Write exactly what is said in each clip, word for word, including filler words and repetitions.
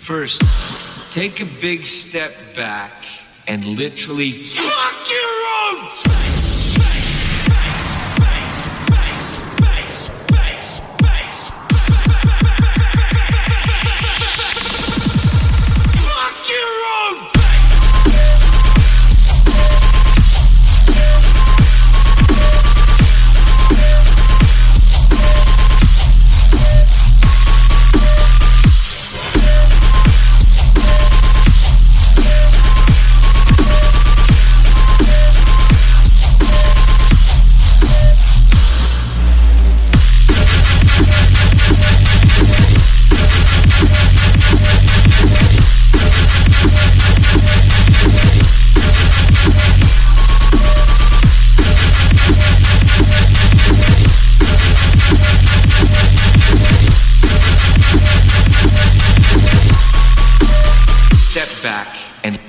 First, take a big step back and literally fuck your own face. Back and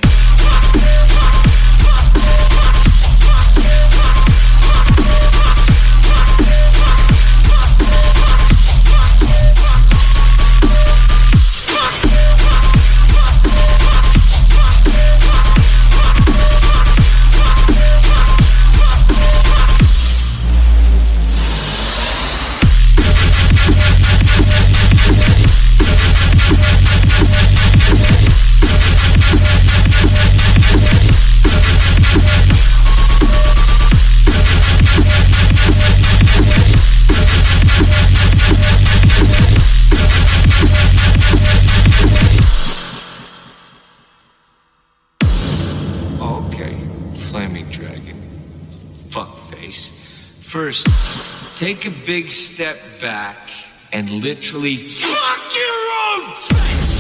Flaming Dragon, fuckface. First, take a big step back and literally fuck your own face.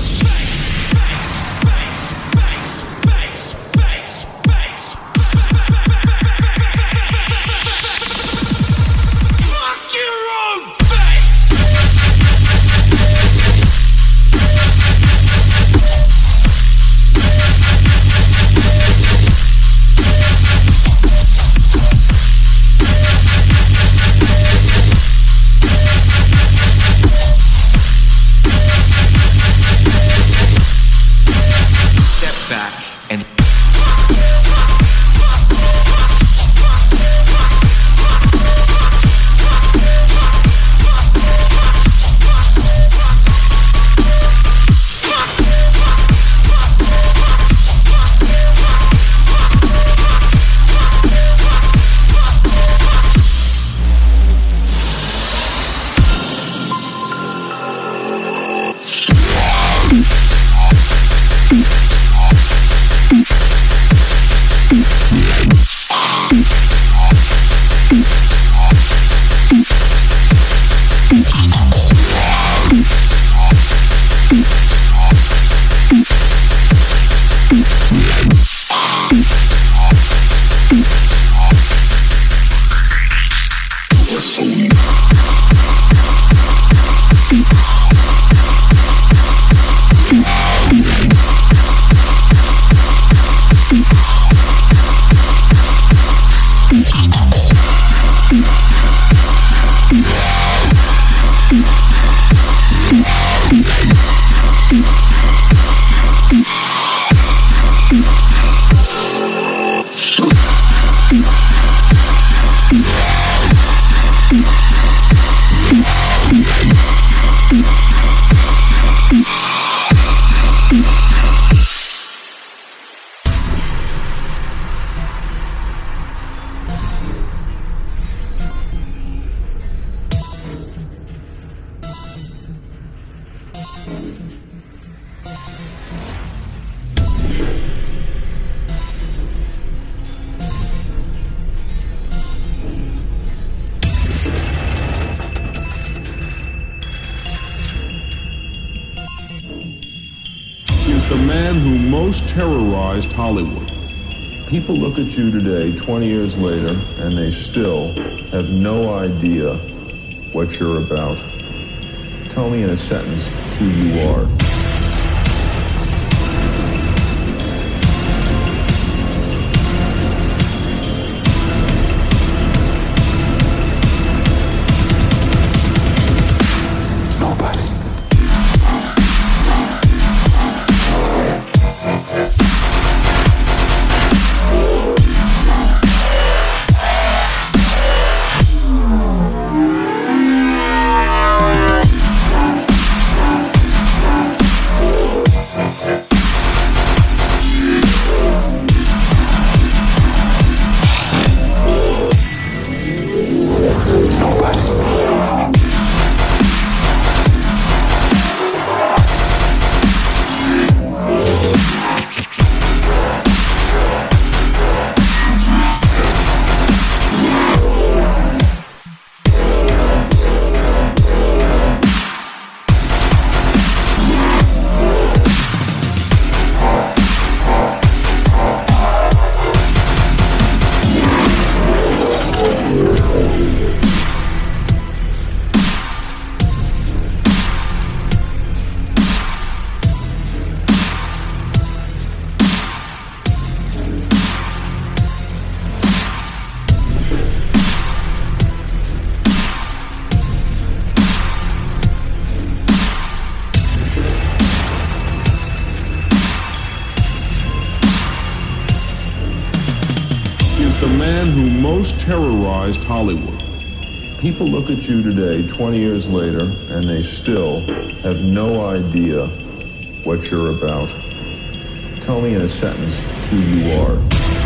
The man who most terrorized Hollywood. People look at you today, twenty years later, and they still have no idea what you're about. Tell me in a sentence who you are. the man who most terrorized Hollywood. People look at you today, twenty years later, and they still have no idea what you're about. Tell me in a sentence who you are.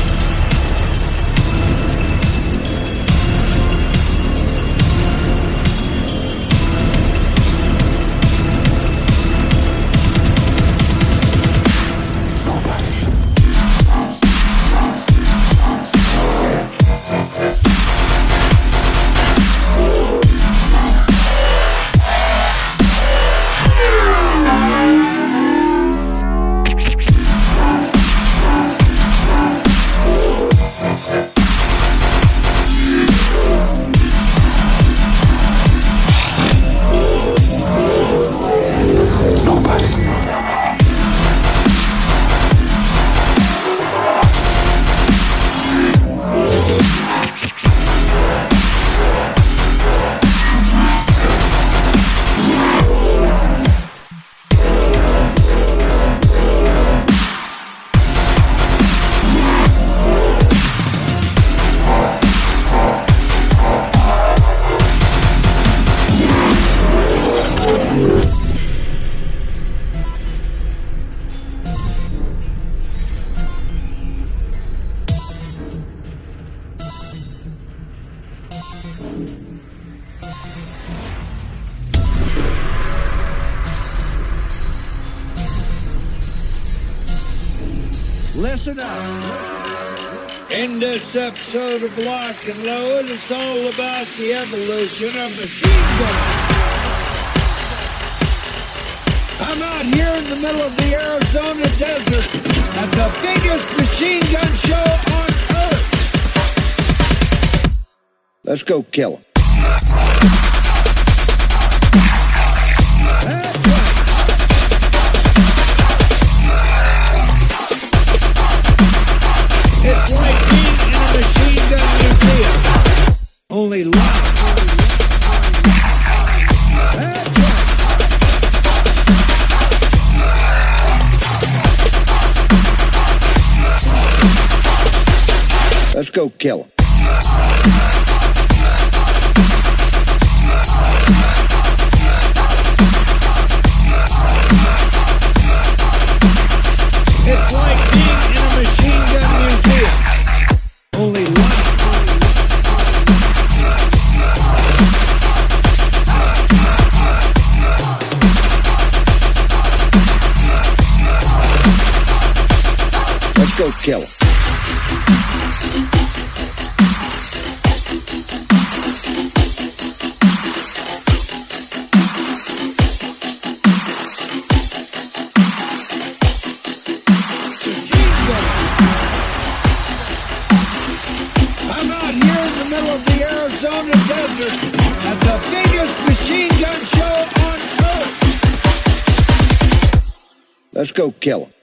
Listen up. In this episode of Lock and Load, it's all about the evolution of machine guns. I'm out here in the middle of the Arizona desert at the biggest machine gun show on earth. Let's go kill 'em. It's like being in a machine gun museum, only live. That's right. Let's go kill 'em. It's like being in a machine gun museum, only live. Let's go kill 'em. I'm out here in the middle of the Arizona desert at the biggest machine gun show on earth. Let's go kill 'em.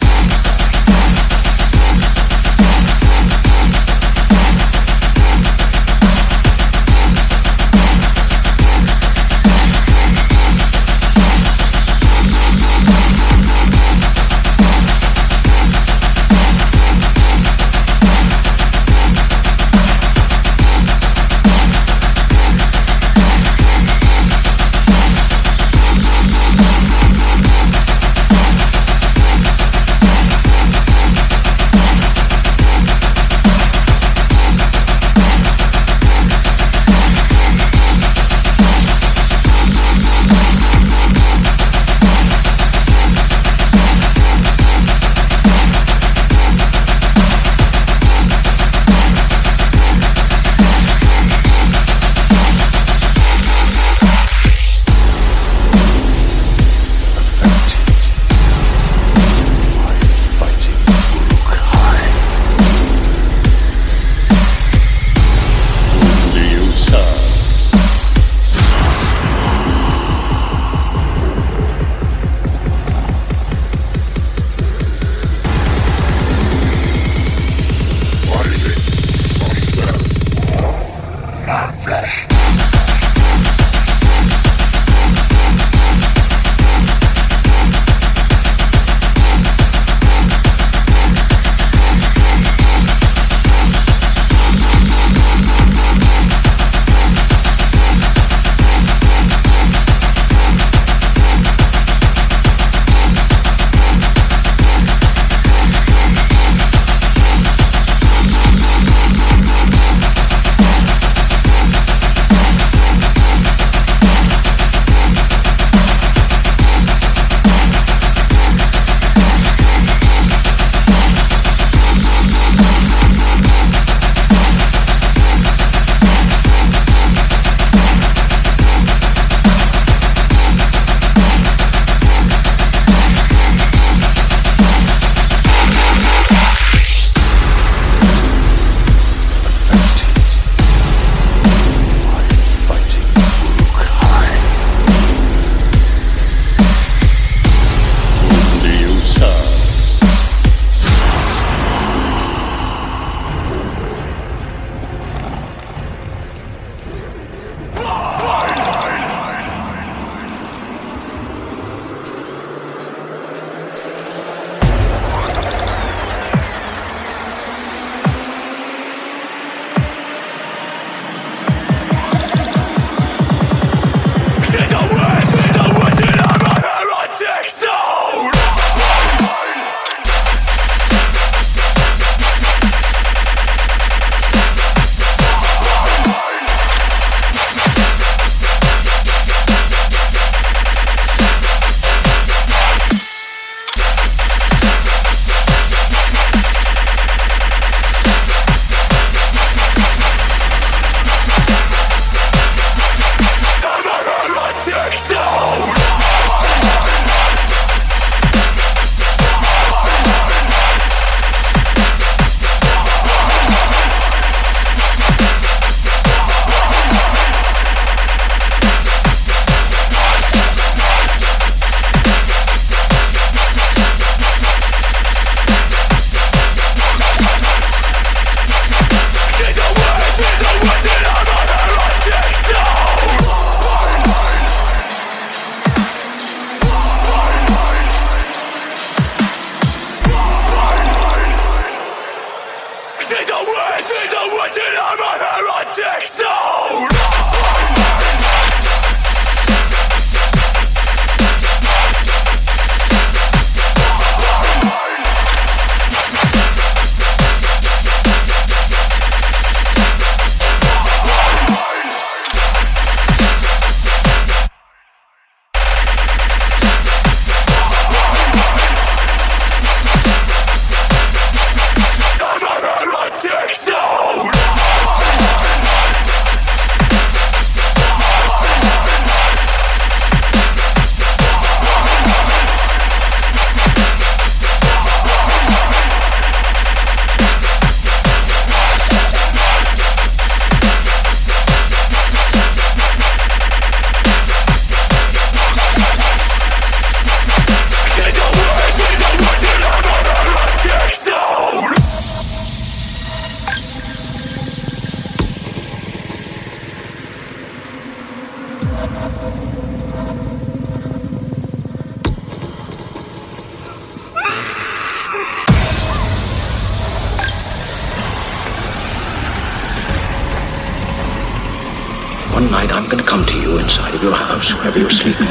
One night I'm gonna come to you inside of your house, wherever you're sleeping.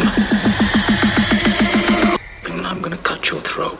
And I'm gonna cut your throat.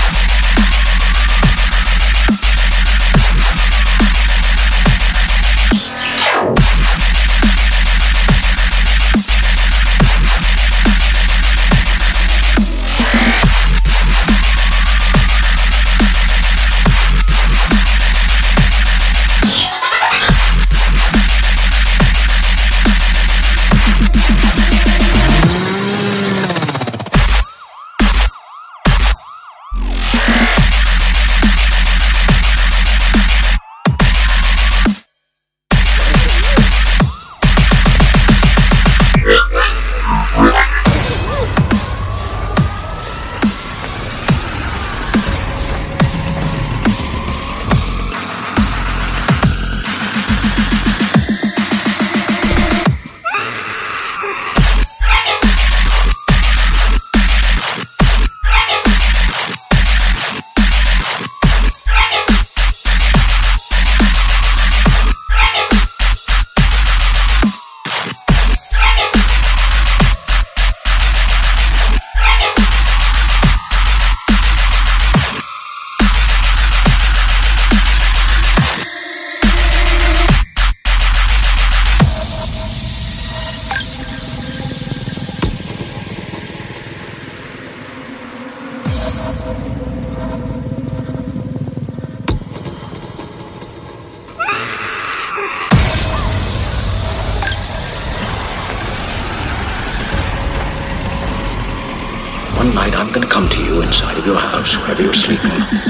One night I'm gonna come to you inside of your house, wherever you're sleeping.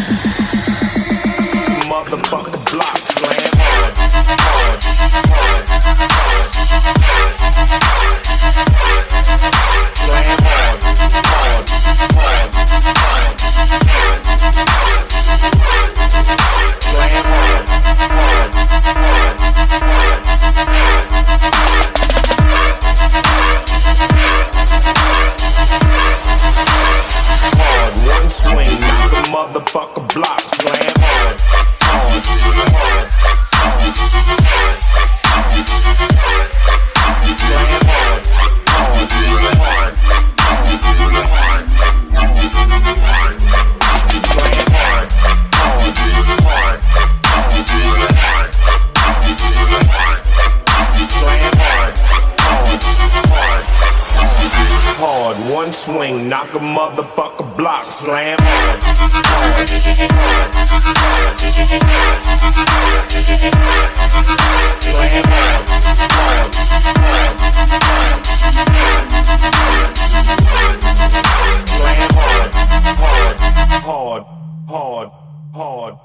Motherfucker block, slam hard, hard, hard, hard. Slam hard, hard, hard, hard. Slam hard, hard, hard, hard. One swing, knock the motherfucker block, slam hard, hard, hard, hard. Slam hard, hard, hard, hard. Slam hard, hard, hard, hard. Slam hard, hard, hard, hard. One swing, knock a motherfucker block, slam hard, hard, hard, hard. Slam hard, hard, hard, hard. Slam hard, hard, hard, hard, hard, hard.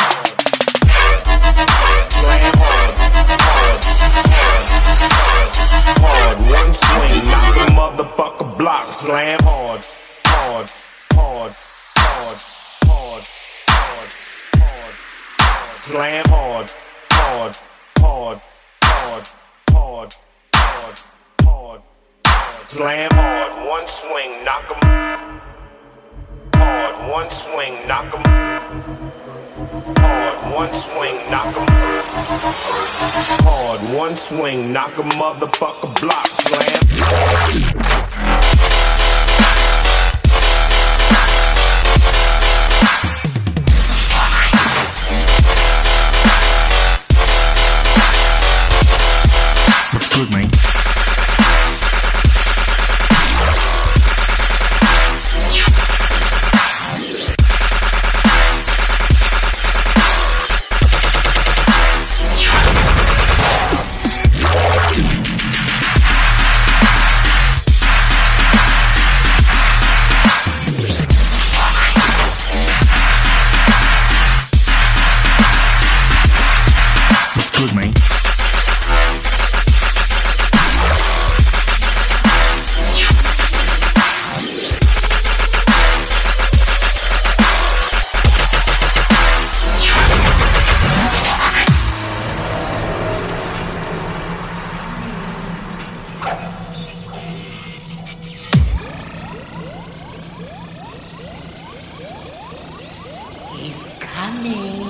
Slam hard, hard, hard, hard. One swing, knock a motherfucker block, slam hard, hard, hard, hard, hard, hard, hard, hard. Slam hard, hard, hard, hard, hard, hard, hard, hard. Slam hard, one swing, knock 'em hard, one swing, knock 'em hard, one swing, knock 'em hard, one swing, knock a motherfucker block, slam. What's good, man? What's good, man? He's coming.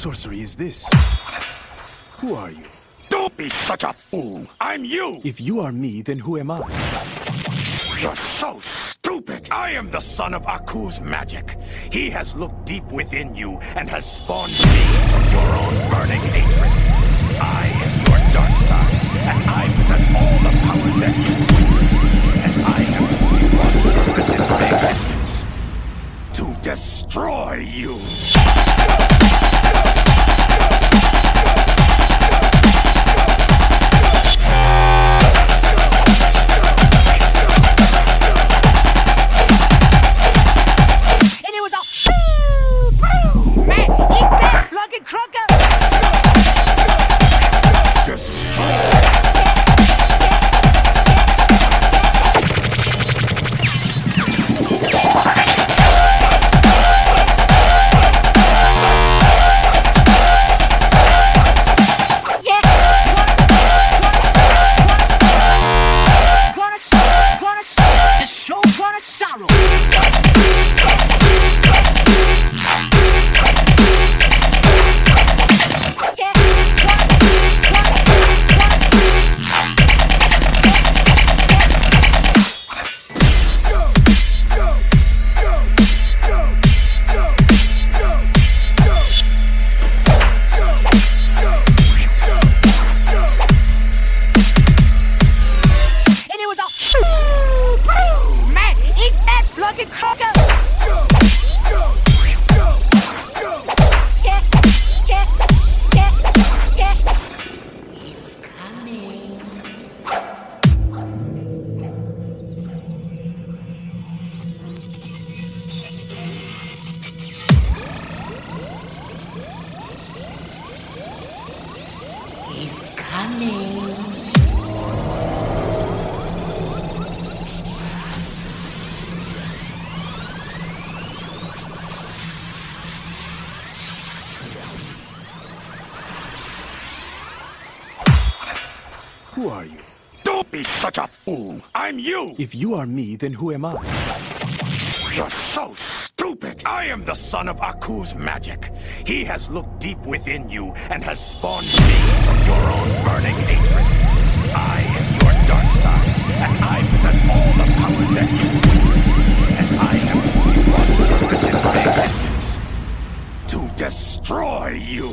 sorcery is this? Who are you? Don't be such a fool! I'm you! If you are me, then who am I? You're so stupid! I am the son of Aku's magic. He has looked deep within you and has spawned me from your own burning hatred. I am your dark side, and I possess all the powers that you need. And I have only one purpose in my existence. To destroy you! He's coming. Who are you? Don't be such a fool! I'm you! If you are me, then who am I? You're so stupid! I am the son of Aku's magic. He has looked deep within you and has spawned me from your own burning hatred. I am your dark side, and I possess all the powers that you need. And I have only one purpose in my existence. To destroy you!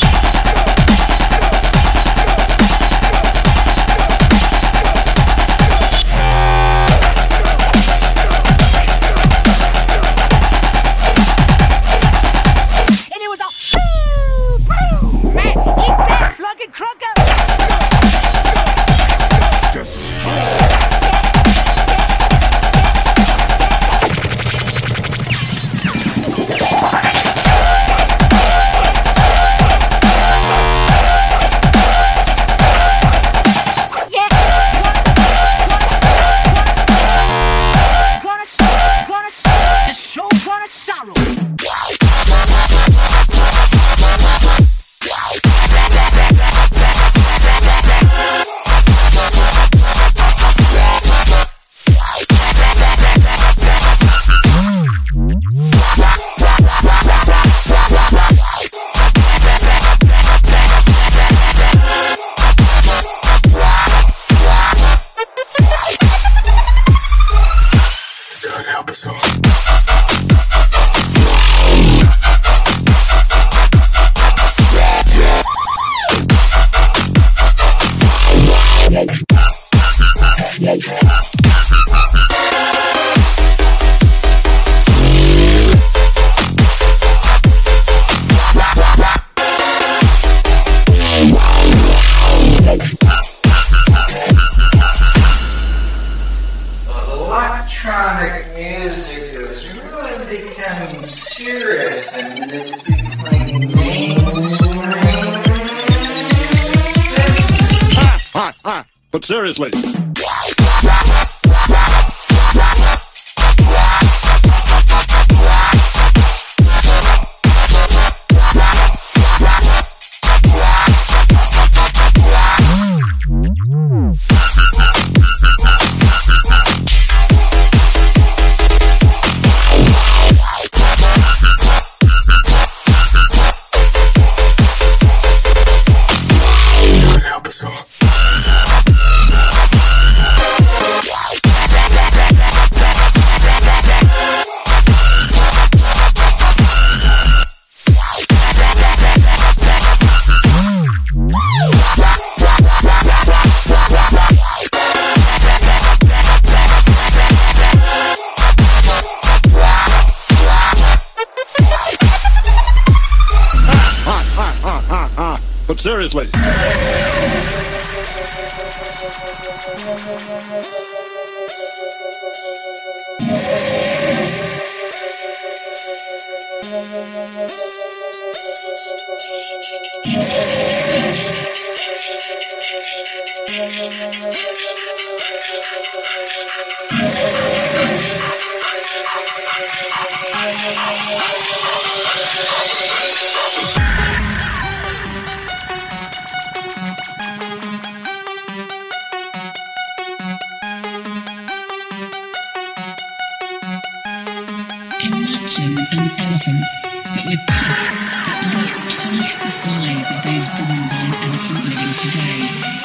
Electronic music is really becoming serious and it's becoming mainstream. Ah, ah, ah, but seriously. but seriously. Imagine an elephant, but with tusks at least twice the size of those born by an elephant living today.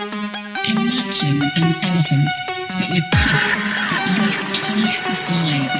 Imagine an elephant, but with tusks at least twice the size